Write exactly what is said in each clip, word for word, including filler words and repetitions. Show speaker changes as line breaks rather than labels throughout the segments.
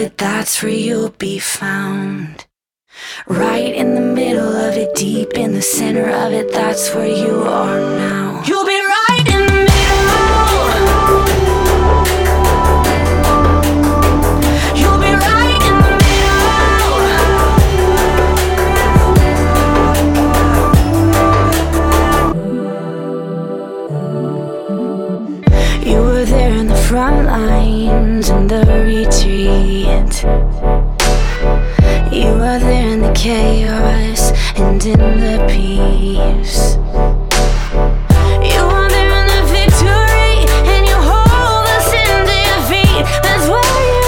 it, that's where you'll be found. Right in the middle of it, deep in the center of it, that's where you are now. You'll be right in the middle. You'll be right in the middle. You were there in the front lines, in the retreat. You are there in the chaos and in the peace. You are there in the victory, and you hold us in defeat. That's where you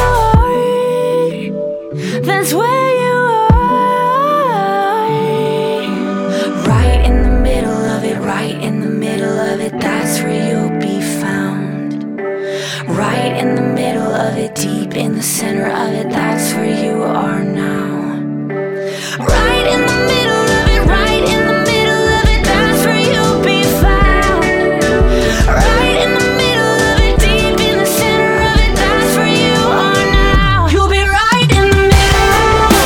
are. That's where you are. Right in the middle of it, right in the middle of it, that's where you'll be found. Right in the middle of it, deep in the center of it, that's where you are now. Right in the middle of it, right in the middle of it, that's where you'll be found. Right in the middle of it, deep in the center of it, that's where you are now. You'll be right in the middle.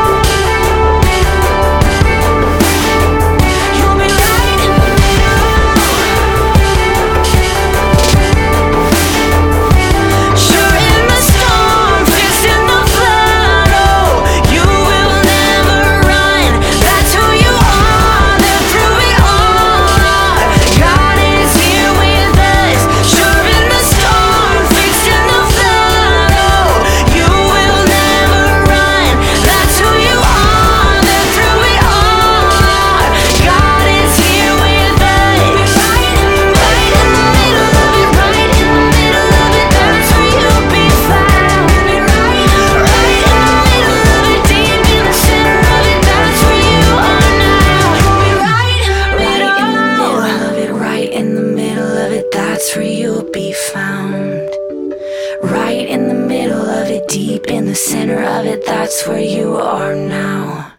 You'll be right in the middle. Sure in the storm, fixed in the flood, oh, you will never run. That's who you are, they're through it all. God is here with us. Sure in the storm, fixed in the flood, oh, you will never run. That's who you are, they're through it all. God is here with us. Right in the right in the middle of it, right in the middle of it, that's where you'll be found. Right, right in the middle of it, deep in the center of it, that's where you are now. Right in the middle of it, right in the middle of it, that's where you'll be found. Right in the middle of it, deep in the center of it, that's where you are now.